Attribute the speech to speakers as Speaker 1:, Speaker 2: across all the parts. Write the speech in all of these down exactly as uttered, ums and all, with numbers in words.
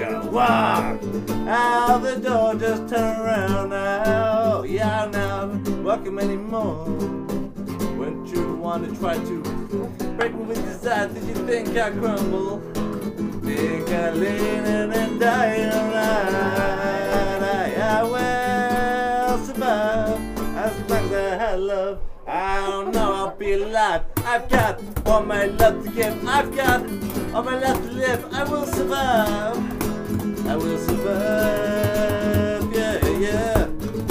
Speaker 1: go walk out the door, just turn around now. Yeah, now, welcome anymore. Wouldn't you want to try to break me with desire? Did you think I crumble? Think I lean in and die alright? I, I will survive as long as I have love. I don't know I'll be alive. I've got all my love to give. I've got all my love to live. I will survive. I will survive. Yeah, yeah.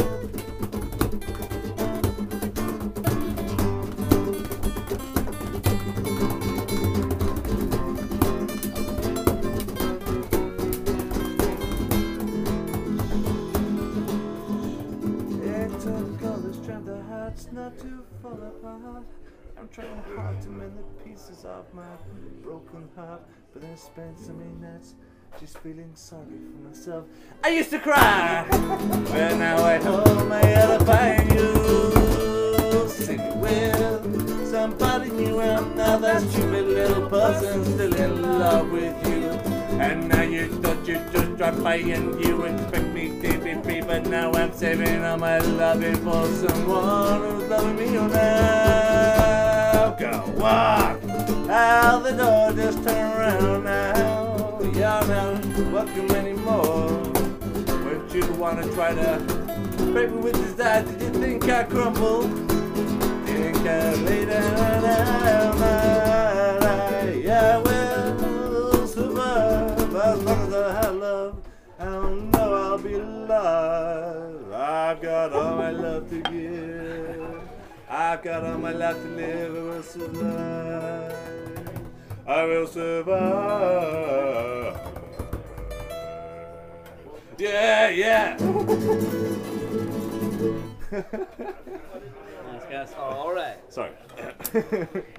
Speaker 1: It took all the strength I had not to fall apart. I'm trying hard to mend the pieces of my broken heart, but I spent so many nights just feeling sorry for myself. I used to cry, but now I hold my head up high and you see me with somebody new. I'm not that stupid little person still in love with you. And now you thought you just dropped by and you expect me to be free, but now I'm saving all my loving for someone who's loving me now. Go walk out the door, just turn around now. You're not welcome anymore. Wouldn't you want to try to break me with desire? Did you think I crumble? Think I lay down and I, I will survive as long as I have love. I don't know I'll be alive. I've got all my love to give. I've got all my life to live. I will survive. I will survive. Yeah, yeah.
Speaker 2: Nice guys. All right.
Speaker 1: Sorry.